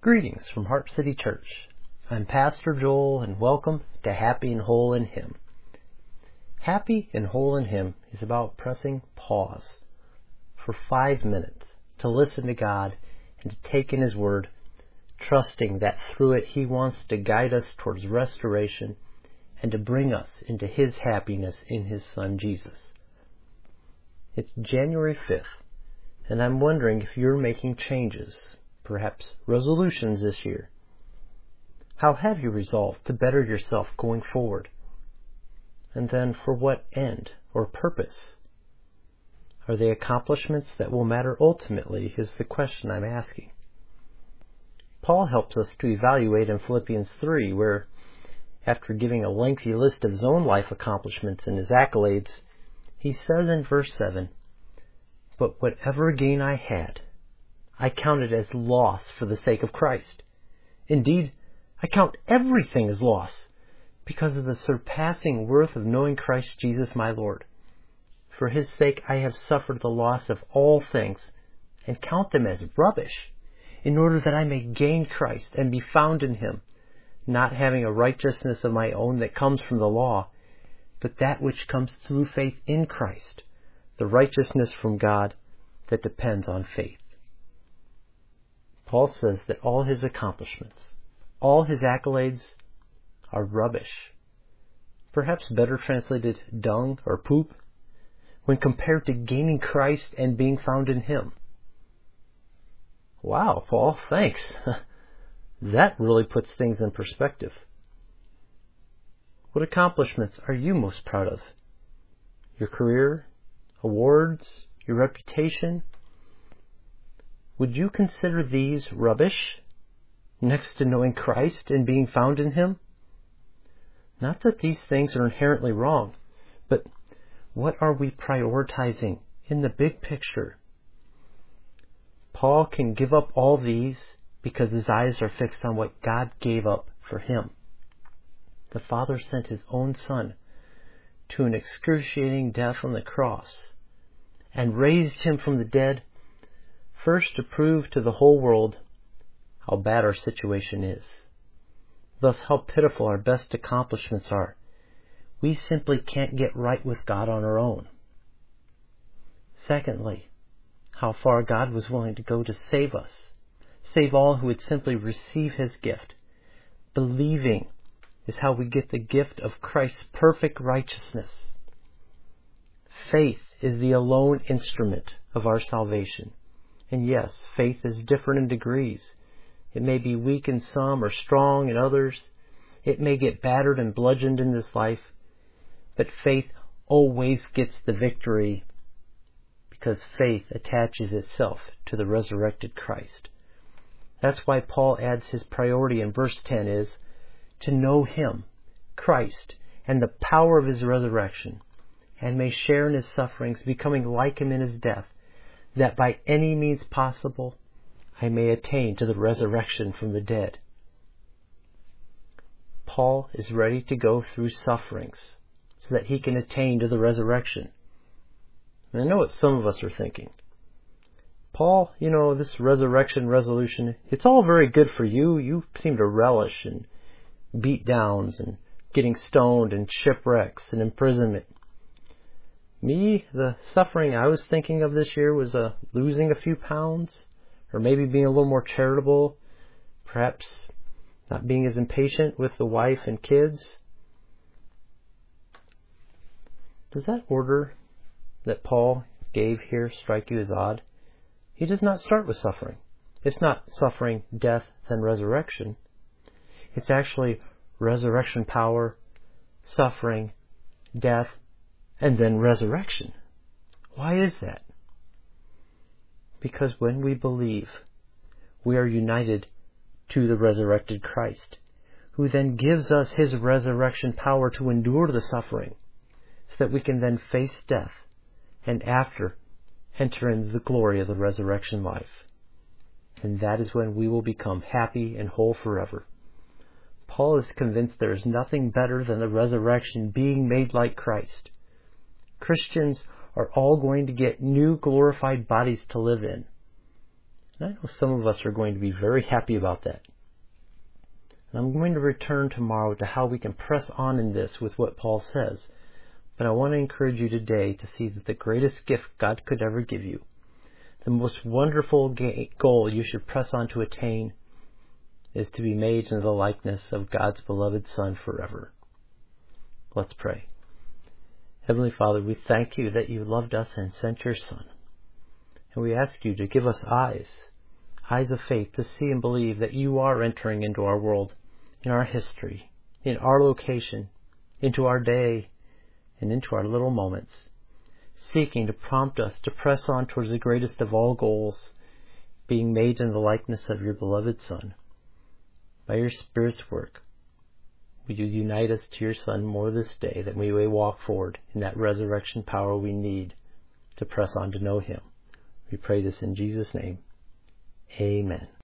Greetings from Heart City Church. I'm Pastor Joel, and welcome to Happy and Whole in Him. Happy and Whole in Him is about pressing pause for 5 minutes to listen to God and to take in His Word, trusting that through it He wants to guide us towards restoration and to bring us into His happiness in His Son Jesus. It's January 5th, and I'm wondering if you're making changes, perhaps resolutions this year. How have you resolved to better yourself going forward? And then for what end or purpose? Are they accomplishments that will matter ultimately is the question I'm asking. Paul helps us to evaluate in Philippians 3, where after giving a lengthy list of his own life accomplishments and his accolades, he says in verse 7, "But whatever gain I had, I count it as loss for the sake of Christ. Indeed, I count everything as loss because of the surpassing worth of knowing Christ Jesus my Lord. For His sake I have suffered the loss of all things and count them as rubbish, in order that I may gain Christ and be found in Him, not having a righteousness of my own that comes from the law, but that which comes through faith in Christ, the righteousness from God that depends on faith." Paul says that all his accomplishments, all his accolades are rubbish, perhaps better translated dung or poop, when compared to gaining Christ and being found in Him. Wow, Paul, thanks. That really puts things in perspective. What accomplishments are you most proud of? Your career, awards, your reputation? Would you consider these rubbish next to knowing Christ and being found in Him? Not that these things are inherently wrong, but what are we prioritizing in the big picture? Paul can give up all these because his eyes are fixed on what God gave up for him. The Father sent His own Son to an excruciating death on the cross and raised Him from the dead, first to prove to the whole world how bad our situation is, thus how pitiful our best accomplishments are. We simply can't get right with God on our own. Secondly, how far God was willing to go to save us, save all who would simply receive His gift. Believing is how we get the gift of Christ's perfect righteousness. Faith is the alone instrument of our salvation. And yes, faith is different in degrees. It may be weak in some or strong in others. It may get battered and bludgeoned in this life. But faith always gets the victory because faith attaches itself to the resurrected Christ. That's why Paul adds his priority in verse 10 is to know Him, Christ, and the power of His resurrection, and may share in His sufferings, becoming like Him in His death, that by any means possible I may attain to the resurrection from the dead. Paul is ready to go through sufferings so that he can attain to the resurrection. And I know what some of us are thinking. Paul, this resurrection resolution, it's all very good for you. You seem to relish in beat downs and getting stoned and shipwrecks and imprisonment. Me, the suffering I was thinking of this year was losing a few pounds, or maybe being a little more charitable, perhaps not being as impatient with the wife and kids. Does that order that Paul gave here strike you as odd? He does not start with suffering. It's not suffering, death, then resurrection. It's actually resurrection power, suffering, death, and then resurrection. Why is that? Because when we believe, we are united to the resurrected Christ, who then gives us His resurrection power to endure the suffering, so that we can then face death, and after enter into the glory of the resurrection life. And that is when we will become happy and whole forever. Paul is convinced there is nothing better than the resurrection, being made like Christ. Christians are all going to get new glorified bodies to live in. And I know some of us are going to be very happy about that. And I'm going to return tomorrow to how we can press on in this with what Paul says. But I want to encourage you today to see that the greatest gift God could ever give you, the most wonderful goal you should press on to attain, is to be made into the likeness of God's beloved Son forever. Let's pray. Heavenly Father, we thank you that you loved us and sent your Son. And we ask you to give us eyes of faith to see and believe that you are entering into our world, in our history, in our location, into our day, and into our little moments, seeking to prompt us to press on towards the greatest of all goals, being made in the likeness of your beloved Son. By your Spirit's work, would you unite us to your Son more this day, that we may walk forward in that resurrection power we need to press on to know him. We pray this in Jesus' name. Amen.